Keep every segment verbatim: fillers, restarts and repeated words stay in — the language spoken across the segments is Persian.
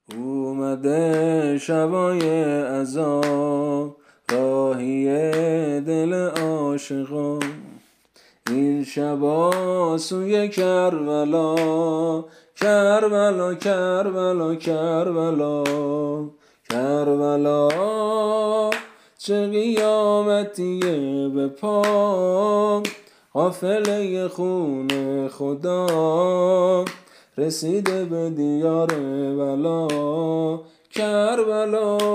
اومده شبای عذاب، راهی دل عاشقان. این شبا سوی کربلا، کربلا کربلا کربلا کربلا. چه قیامتیه به پا، قافله خون خدا رسیده به دیار بلا. کربلا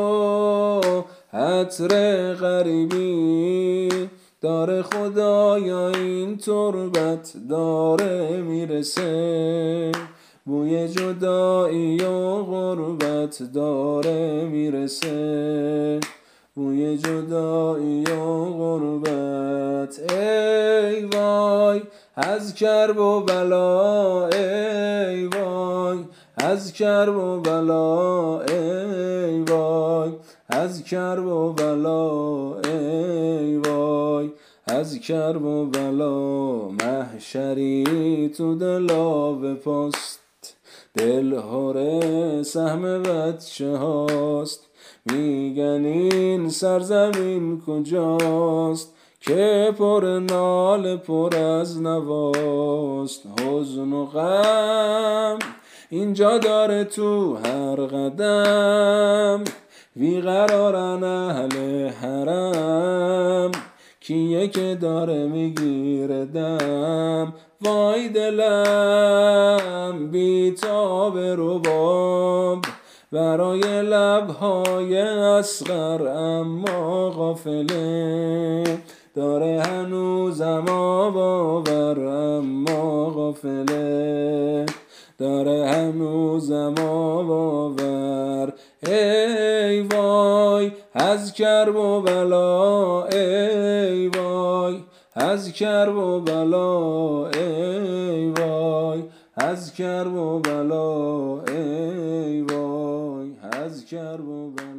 عطر غریبی داره خدایا، این تربت داره میرسه، بوی جدایی و غربت داره میرسه، بوی جدایی و غربت. ای وای از کرب و بلا، ای وای از کرب و بلا، ای وای از کرب و بلا، ای وای از کرب و بلا. محشری تو دلاب پاست، دل هره سهم بچه هاست. میگن این سرزمین کجاست، که پر ناله پر از نواست. حزن و غم اینجا داره تو هر قدم، بیقرارن اهل حرم، کیه که داره میگیره دم. وای دلم بیتاب رباب برای لبهای اصغر، اما غافله داره هنوزم آب آور، اما غافله داره هنوزم آب آور. ای وای از کرب و بلا، ای وای از کرب و بلا، ای وای از کرب و بلا، ای وای از کرب و بلا.